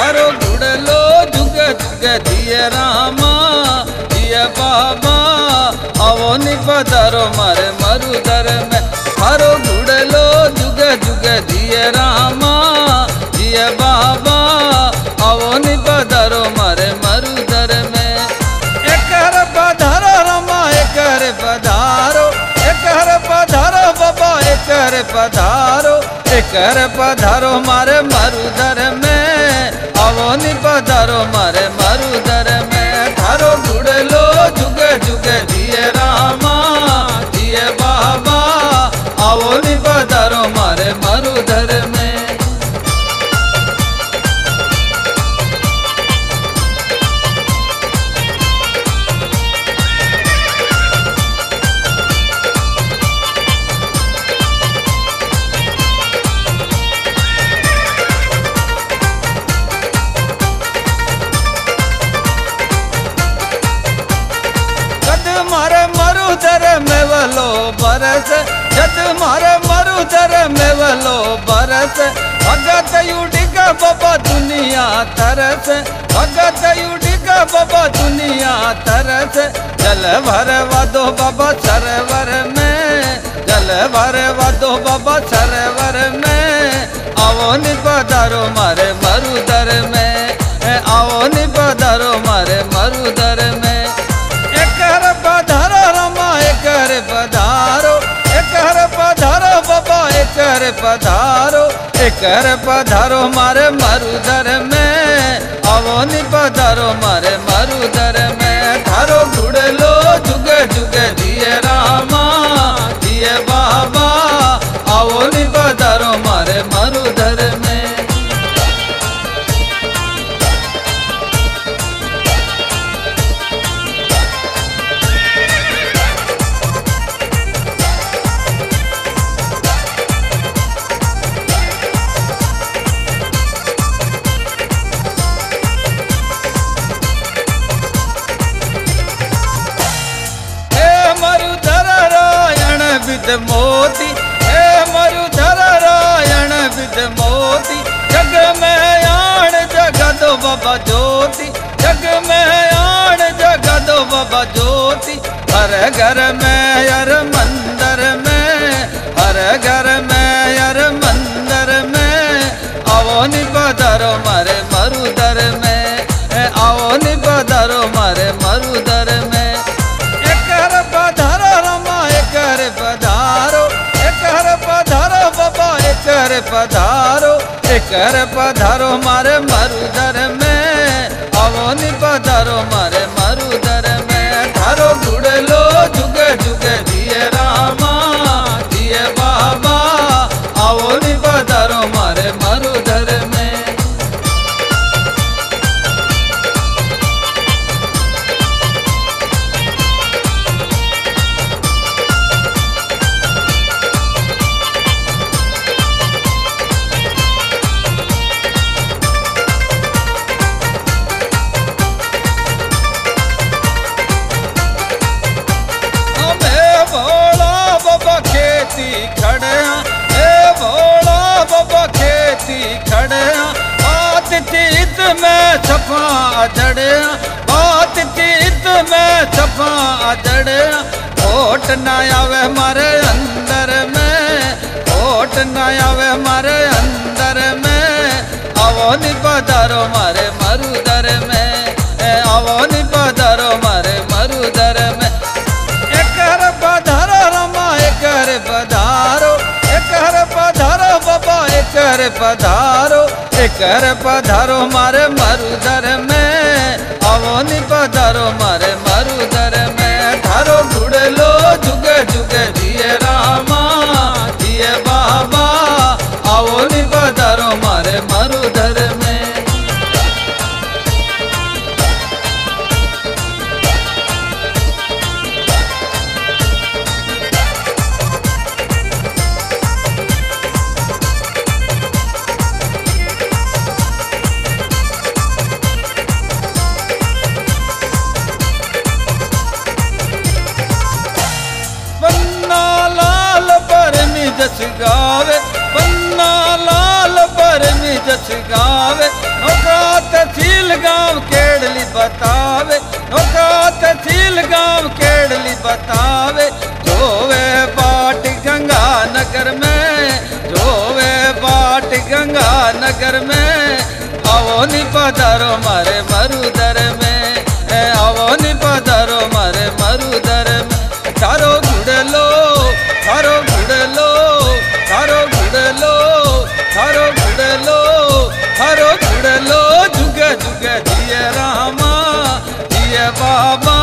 थारो गुड़लो जुग जुग दिए रामा दिए बाबा आवो निपधारो मारे मरुधर में। थारो गुड़लो जुग जुग दिए रामा दिए बाबा आवो निपधारो मारे मरुधर में। एकर पधारो रामा एकर पधारो, एकर पधारो बाबा एकर पधारो, एकर पधारो मारे मरुधर में आवो निपधारो मारे मरुधर में। थारो गुड़लो जुग जुग दिए रामा दिए बाबा आवो निपधारो मारे मरुधर में। मारे मरुधर में वलो बरस, जद मारे मरुधर में वलो बरस। भगत युडिका बाबा दुनिया तरस, भगत युडिका बाबा दुनिया तरस। जल भर वादो बाबा सरोवर में, जल भर वादो बाबा सरोवर में। आवो निपधारो मारे मरुधर में, आवो निपधारो मारे मरुधर में। एकर पधारो रामा एकर पधारो, एकर पधारो बाबा एकर पधारो, एकर पधारो मारे मरुधर में आवो निपधारो मारे मरुधर में। थारो गुड़लो जुग जुग दिए रामा दिए बाबा आवो निपधारो मारे मरुधर में। विद मोती हे मरुधर रायण विद मोती। जग में आण जगदो बाबा ज्योति, जग में आण जगदो बाबा ज्योति। हर घर में यार मंदिर में, हर घर में यार मंदिर में। आवो निपधारो मारे मरुधर में, आवो निपधारो मारे मरुधर में। एकर पधारो रामा एकर पधारो, एकर पधारो बाबा एकर पधारो, एकर पधारो मारे मरुधर में आवो निपधारो मारे मरुधर में। थारो गुड़लो जुग जुग दिए रामा दिए बाबा आवो निपधारो मारे मरुधर में। खड़े हे भोला बाबा खेती खड़े। बात तीत में छपा जड़े, बात तीत में छपा जड़े। खोट न आवे मारे अंदर में, खोट न आवे मारे अंदर में। आवो निपधारो मारे मरुधर में, आवो निपधारो मारे मरुधर में। एकर पधारो रामा एकर पधारो, एकर पधारो बाबा एकर पधारो, एकर पधारो मारे मरुधर में आवो निपधारो मारे मरुधर में। थारो गुड़लो जुग जुग दिए रामा दिए बाबा आवो निपधारो मारे मरुधर में। जस गावे पन्ना लाल पर जस गावे। नौका ની પધારો મારે મરુદર में आवो ની પધારો મારે મરુદર में थारो घुड़लो थारो घुड़लो थारो घुड़लो थारो घुड़लो थारो घुड़लो जुगे जुगे जिये रामा जिये बाबा